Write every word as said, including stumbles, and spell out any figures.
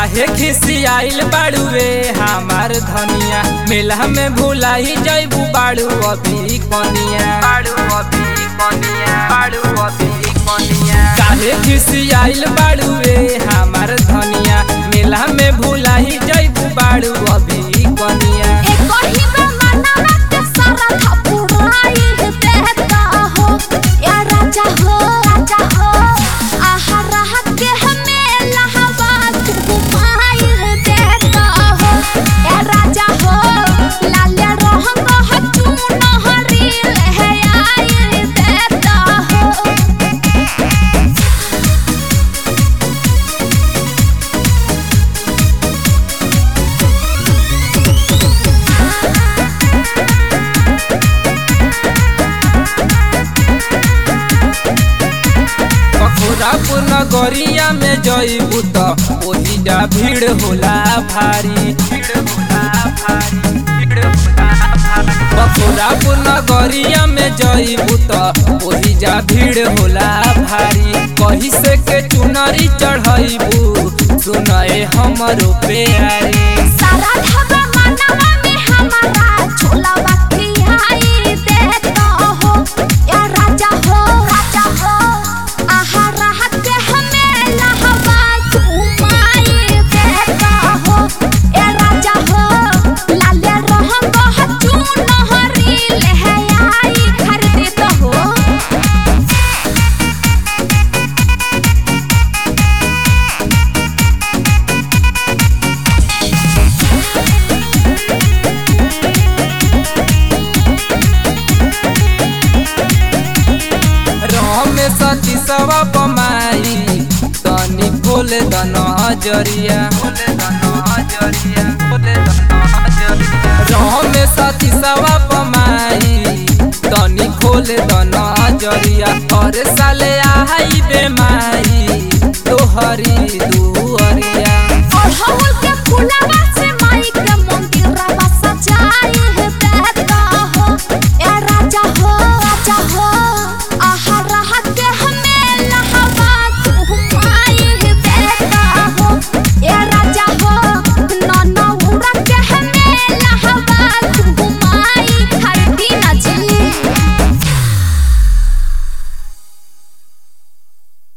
काहे खिसियाइल बाड़ू रे हमार धनिया, मेला में भुलाई जइबू बाड़ू अभी कनिया, बाड़ू अभी कनिया, बाड़ू अभी कनिया। काहे खिसियाइल बाड़ू रे हमार धनिया, मेला में भुलाई जइबू बाड़ू अभी कनिया। रापुर नगरिया में जइबू त ओहिजा भीड़ होला भारी, भीड़ होला भारी, भीड़ होला भारी। बखुरापुर नगरिया में जइबू त ओहिजा भीड़ होला भारी। कही से के चुनरी चढ़इबू सुनए हमरो प्यारी। सारा ढाबा मनवा में हमारा छोला बखियाई देता हो या राजा हो, राजा हो। आहा राहत के हमें लहवा घुमाई देता हो या राजा हो। लाले रहम बहुत चुनहरी लहयाई कर देता हो। सती सवा पमाई तनी खोल दन हजरिया, में सती सवा पमाई तनी खोल दन हजरिया। हर साले आई बेमाई तोहरी दुअरिया।